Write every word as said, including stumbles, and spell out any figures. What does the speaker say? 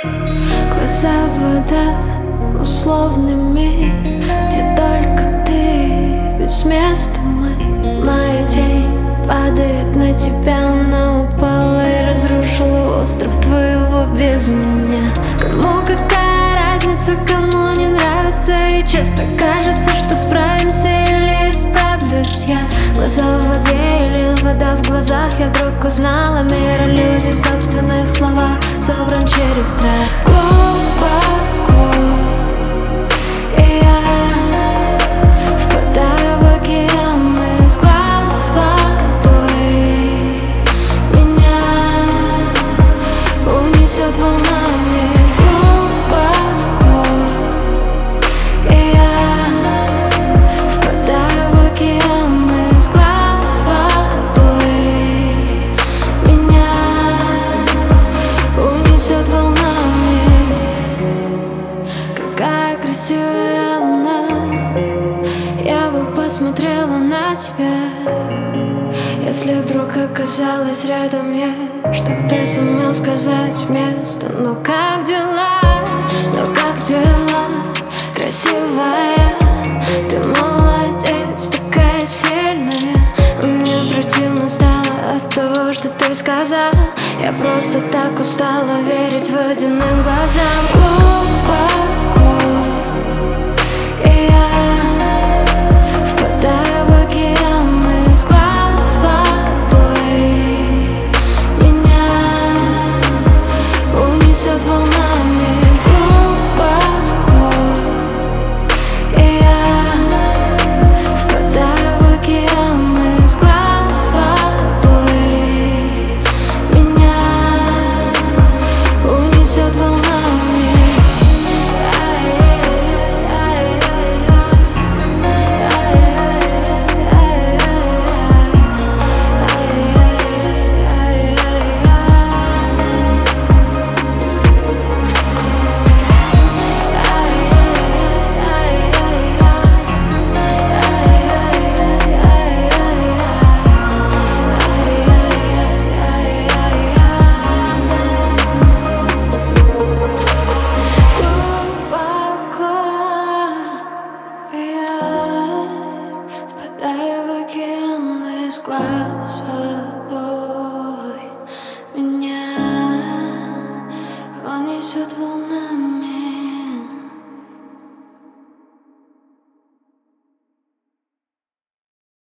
Глаза вода, условный мир, где только ты, без места мы. Моя тень падает на тебя, она упала и разрушила остров твоего без меня. Кому какая разница, кому не нравится, и часто кажется, что справимся или исправлюсь я. Глаза в воде или вода в глазах, я вдруг узнала мир иллюзий в собственных словах, собран через страх. Глубоко и я впадаю в океан из глаз водой. Меня унесет волнами глубоко, и я впадаю в океан из глаз водой. Меня унесет волнами. Какая красивая луна, я бы посмотрела на тебя, если вдруг оказалась рядом я, чтоб ты сумел сказать вместо «ну как дела?». Ну как дела, красивая, ты молодец, такая сильная. Мне противно стало от того, что ты сказал. Я просто так устала верить водяным глазам. Глубоко и я впадаю в океан из глаз водой. Меня унесет волнами глубоко, и я впадаю в океан из глаз водой. Меня унесет волнами. Впадаю в океан из глаз водой.